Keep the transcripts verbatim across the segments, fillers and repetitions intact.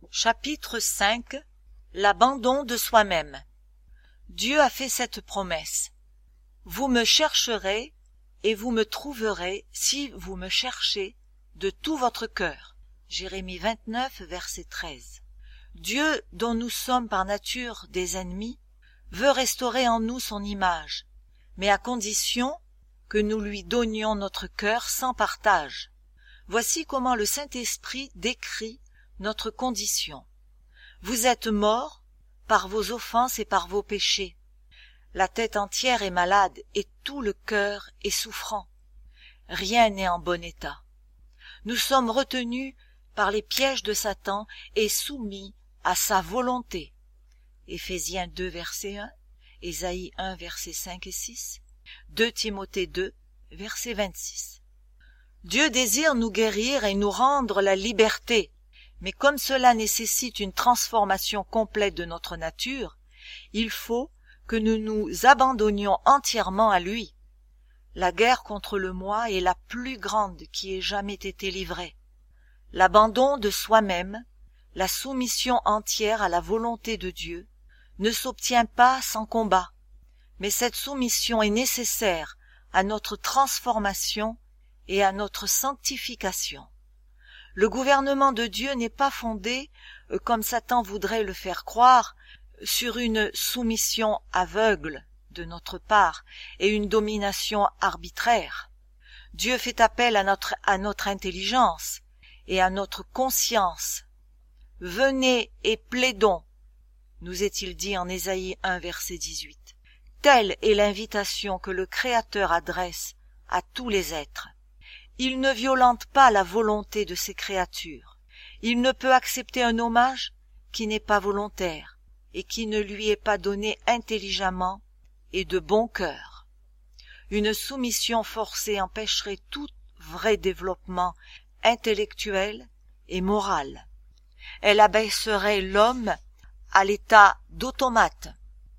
Chapitre cinq. L'abandon de soi-même. Dieu a fait cette promesse. Vous me chercherez et vous me trouverez si vous me cherchez de tout votre cœur. Jérémie vingt-neuf, verset treize. Dieu, dont nous sommes par nature des ennemis, veut restaurer en nous son image, mais à condition que nous lui donnions notre cœur sans partage. Voici comment le Saint-Esprit décrit notre condition. Vous êtes morts par vos offenses et par vos péchés. La tête entière est malade et tout le cœur est souffrant. Rien n'est en bon état. Nous sommes retenus par les pièges de Satan et soumis à sa volonté. Éphésiens deux, verset un, Ésaïe un, verset cinq et six, deux Timothée deux, verset vingt-six. Dieu désire nous guérir et nous rendre la liberté, mais comme cela nécessite une transformation complète de notre nature, il faut que nous nous abandonnions entièrement à lui. La guerre contre le moi est la plus grande qui ait jamais été livrée. L'abandon de soi-même, la soumission entière à la volonté de Dieu, ne s'obtient pas sans combat, mais cette soumission est nécessaire à notre transformation et à notre sanctification. Le gouvernement de Dieu n'est pas fondé, comme Satan voudrait le faire croire, sur une soumission aveugle de notre part et une domination arbitraire. Dieu fait appel à notre, à notre intelligence et à notre conscience. « Venez et plaidons », nous est-il dit en Ésaïe un, verset dix-huit. Telle est l'invitation que le Créateur adresse à tous les êtres. Il ne violente pas la volonté de ses créatures. Il ne peut accepter un hommage qui n'est pas volontaire et qui ne lui est pas donné intelligemment et de bon cœur. Une soumission forcée empêcherait tout vrai développement intellectuel et moral. Elle abaisserait l'homme à l'état d'automate.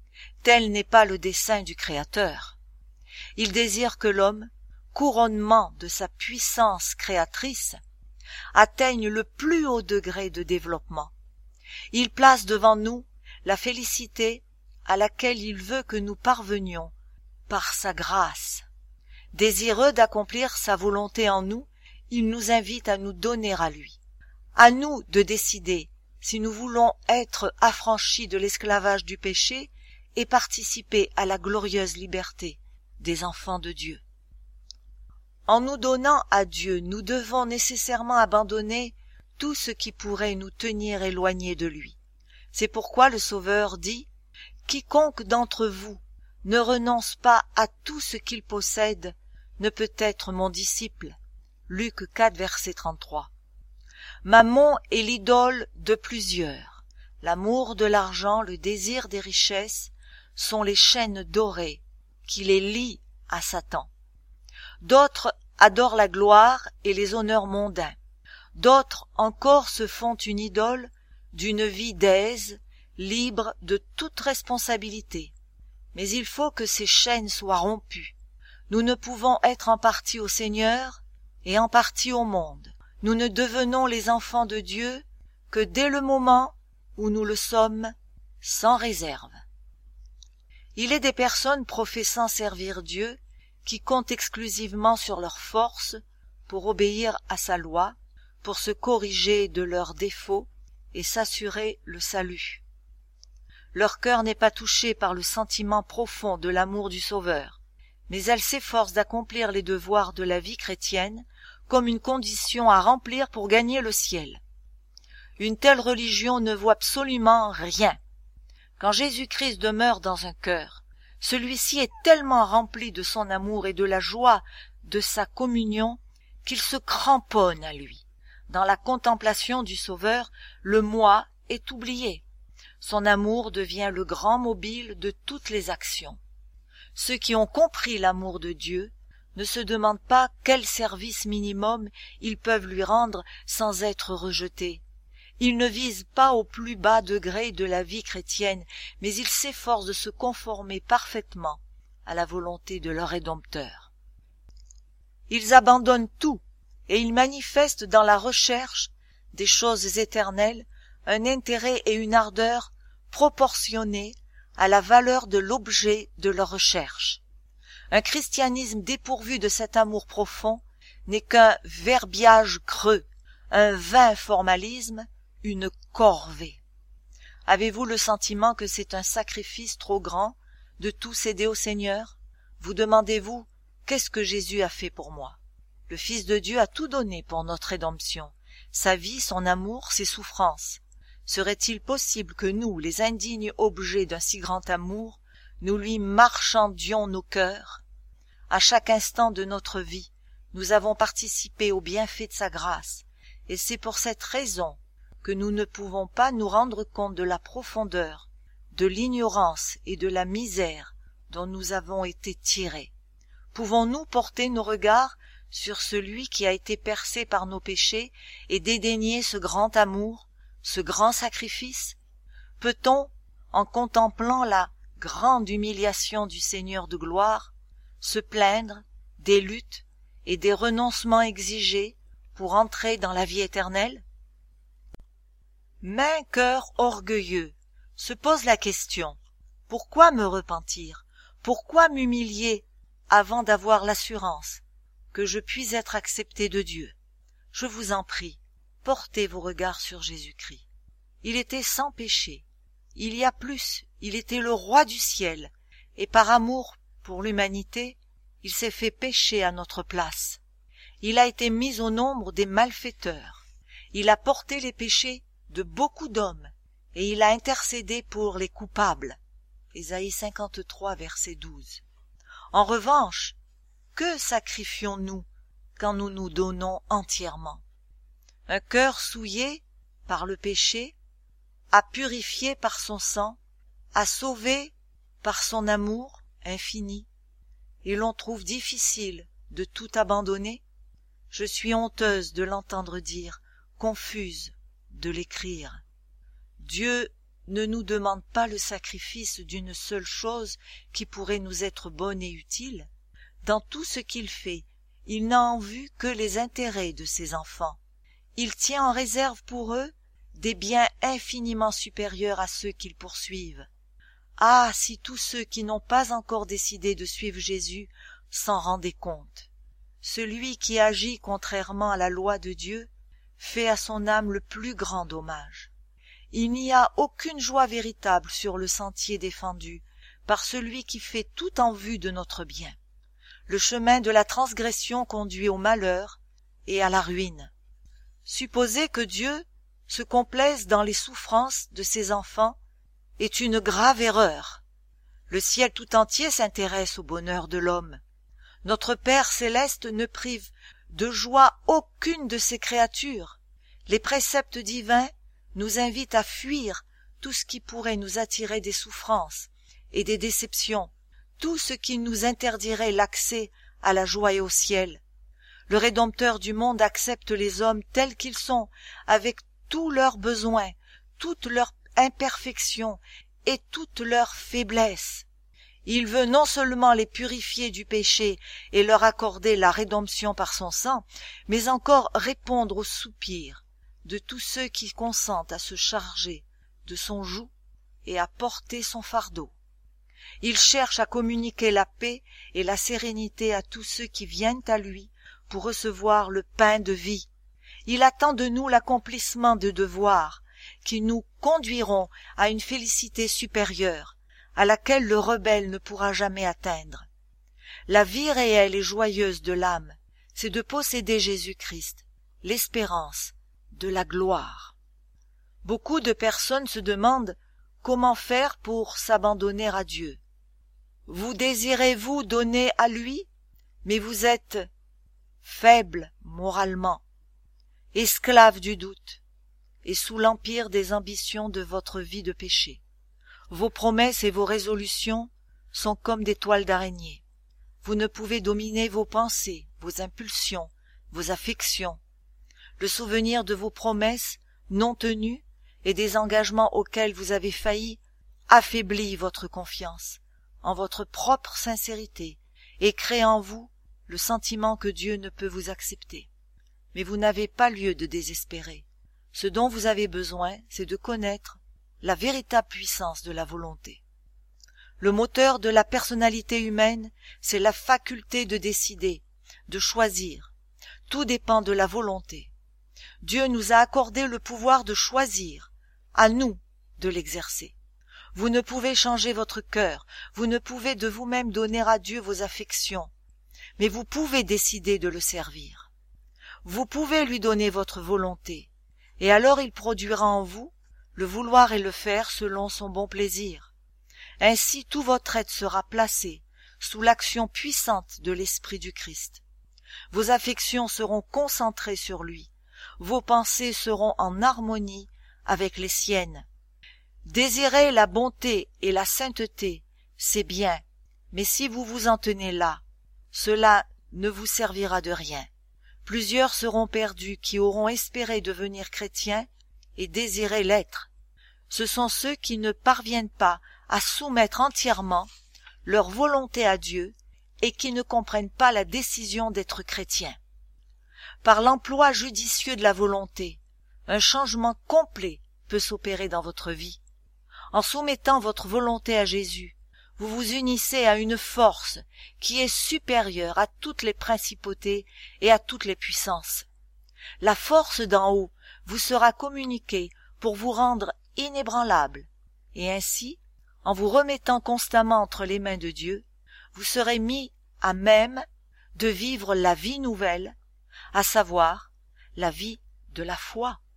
Tel n'est pas le dessein du Créateur. Il désire que l'homme, couronnement de sa puissance créatrice, atteigne le plus haut degré de développement. Il place devant nous la félicité à laquelle il veut que nous parvenions par sa grâce. Désireux d'accomplir sa volonté en nous, il nous invite à nous donner à lui. À nous de décider si nous voulons être affranchis de l'esclavage du péché et participer à la glorieuse liberté des enfants de Dieu. En nous donnant à Dieu, nous devons nécessairement abandonner tout ce qui pourrait nous tenir éloignés de lui. C'est pourquoi le Sauveur dit « Quiconque d'entre vous ne renonce pas à tout ce qu'il possède ne peut être mon disciple. » Luc quatre, verset trente-trois. Mammon est l'idole de plusieurs. L'amour de l'argent, le désir des richesses sont les chaînes dorées qui les lient à Satan. D'autres adorent la gloire et les honneurs mondains. D'autres encore se font une idole d'une vie d'aise, libre de toute responsabilité. Mais il faut que ces chaînes soient rompues. Nous ne pouvons être en partie au Seigneur et en partie au monde. Nous ne devenons les enfants de Dieu que dès le moment où nous le sommes sans réserve. Il est des personnes professant servir Dieu qui comptent exclusivement sur leur force pour obéir à sa loi, pour se corriger de leurs défauts et s'assurer le salut. Leur cœur n'est pas touché par le sentiment profond de l'amour du Sauveur, mais elles s'efforcent d'accomplir les devoirs de la vie chrétienne comme une condition à remplir pour gagner le ciel. Une telle religion ne vaut absolument rien. Quand Jésus-Christ demeure dans un cœur, celui-ci est tellement rempli de son amour et de la joie de sa communion qu'il se cramponne à lui. Dans la contemplation du Sauveur, le moi est oublié. Son amour devient le grand mobile de toutes les actions. Ceux qui ont compris l'amour de Dieu ne se demandent pas quel service minimum ils peuvent lui rendre sans être rejetés. Ils ne visent pas au plus bas degré de la vie chrétienne, mais ils s'efforcent de se conformer parfaitement à la volonté de leur Rédempteur. Ils abandonnent tout et ils manifestent dans la recherche des choses éternelles un intérêt et une ardeur proportionnés à la valeur de l'objet de leur recherche. Un christianisme dépourvu de cet amour profond n'est qu'un verbiage creux, un vain formalisme, une corvée. Avez-vous le sentiment que c'est un sacrifice trop grand de tout céder au Seigneur? Vous demandez-vous, qu'est-ce que Jésus a fait pour moi? Le Fils de Dieu a tout donné pour notre rédemption, sa vie, son amour, ses souffrances. Serait-il possible que nous, les indignes objets d'un si grand amour, nous lui marchandions nos cœurs? À chaque instant de notre vie, nous avons participé aux bienfaits de sa grâce, et c'est pour cette raison que nous ne pouvons pas nous rendre compte de la profondeur, de l'ignorance et de la misère dont nous avons été tirés. Pouvons-nous porter nos regards sur celui qui a été percé par nos péchés et dédaigner ce grand amour, ce grand sacrifice? Peut-on, en contemplant la grande humiliation du Seigneur de gloire, se plaindre des luttes et des renoncements exigés pour entrer dans la vie éternelle? Mais un cœur orgueilleux se pose la question: pourquoi me repentir? Pourquoi m'humilier avant d'avoir l'assurance que je puis être accepté de Dieu? Je vous en prie, portez vos regards sur Jésus-Christ. Il était sans péché. Il y a plus, il était le roi du ciel, et par amour pour l'humanité, il s'est fait pécher à notre place. Il a été mis au nombre des malfaiteurs. Il a porté les péchés de beaucoup d'hommes, et il a intercédé pour les coupables. Ésaïe cinquante-trois, verset douze. En revanche, que sacrifions-nous quand nous nous donnons entièrement? Un cœur souillé par le péché, a purifié par son sang, a sauvé par son amour infini, et l'on trouve difficile de tout abandonner? Je suis honteuse de l'entendre dire, confuse de l'écrire. Dieu ne nous demande pas le sacrifice d'une seule chose qui pourrait nous être bonne et utile. Dans tout ce qu'il fait, il n'a en vue que les intérêts de ses enfants. Il tient en réserve pour eux des biens infiniment supérieurs à ceux qu'ils poursuivent. Ah, si tous ceux qui n'ont pas encore décidé de suivre Jésus s'en rendaient compte! Celui qui agit contrairement à la loi de Dieu fait à son âme le plus grand dommage. Il n'y a aucune joie véritable sur le sentier défendu par celui qui fait tout en vue de notre bien. Le chemin de la transgression conduit au malheur et à la ruine. Supposer que Dieu se complaise dans les souffrances de ses enfants est une grave erreur. Le ciel tout entier s'intéresse au bonheur de l'homme. Notre Père céleste ne prive de joie aucune de ses créatures. Les préceptes divins nous invitent à fuir tout ce qui pourrait nous attirer des souffrances et des déceptions, tout ce qui nous interdirait l'accès à la joie et au ciel. Le Rédempteur du monde accepte les hommes tels qu'ils sont, avec tous leurs besoins, toutes leurs imperfections et toutes leurs faiblesses. Il veut non seulement les purifier du péché et leur accorder la rédemption par son sang, mais encore répondre aux soupirs de tous ceux qui consentent à se charger de son joug et à porter son fardeau. Il cherche à communiquer la paix et la sérénité à tous ceux qui viennent à lui pour recevoir le pain de vie. Il attend de nous l'accomplissement de devoirs qui nous conduiront à une félicité supérieure, à laquelle le rebelle ne pourra jamais atteindre. La vie réelle et joyeuse de l'âme, c'est de posséder Jésus-Christ, l'espérance de la gloire. Beaucoup de personnes se demandent comment faire pour s'abandonner à Dieu. Vous désirez-vous donner à lui, mais vous êtes faible moralement, esclave du doute, et sous l'empire des ambitions de votre vie de péché. Vos promesses et vos résolutions sont comme des toiles d'araignée. Vous ne pouvez dominer vos pensées, vos impulsions, vos affections. Le souvenir de vos promesses non tenues et des engagements auxquels vous avez failli affaiblit votre confiance en votre propre sincérité et crée en vous le sentiment que Dieu ne peut vous accepter. Mais vous n'avez pas lieu de désespérer. Ce dont vous avez besoin, c'est de connaître la véritable puissance de la volonté. Le moteur de la personnalité humaine, c'est la faculté de décider, de choisir. Tout dépend de la volonté. Dieu nous a accordé le pouvoir de choisir, à nous de l'exercer. Vous ne pouvez changer votre cœur, vous ne pouvez de vous-même donner à Dieu vos affections, mais vous pouvez décider de le servir. Vous pouvez lui donner votre volonté, et alors il produira en vous le vouloir et le faire selon son bon plaisir. Ainsi tout votre être sera placé sous l'action puissante de l'Esprit du Christ. Vos affections seront concentrées sur lui, vos pensées seront en harmonie avec les siennes. Désirer la bonté et la sainteté, c'est bien, mais si vous vous en tenez là, cela ne vous servira de rien. Plusieurs seront perdus qui auront espéré devenir chrétiens et désiré l'être. Ce sont ceux qui ne parviennent pas à soumettre entièrement leur volonté à Dieu et qui ne comprennent pas la décision d'être chrétiens. Par l'emploi judicieux de la volonté, un changement complet peut s'opérer dans votre vie. En soumettant votre volonté à Jésus, vous vous unissez à une force qui est supérieure à toutes les principautés et à toutes les puissances. La force d'en haut vous sera communiquée pour vous rendre inébranlable, et ainsi, en vous remettant constamment entre les mains de Dieu, vous serez mis à même de vivre la vie nouvelle, à savoir la vie de la foi.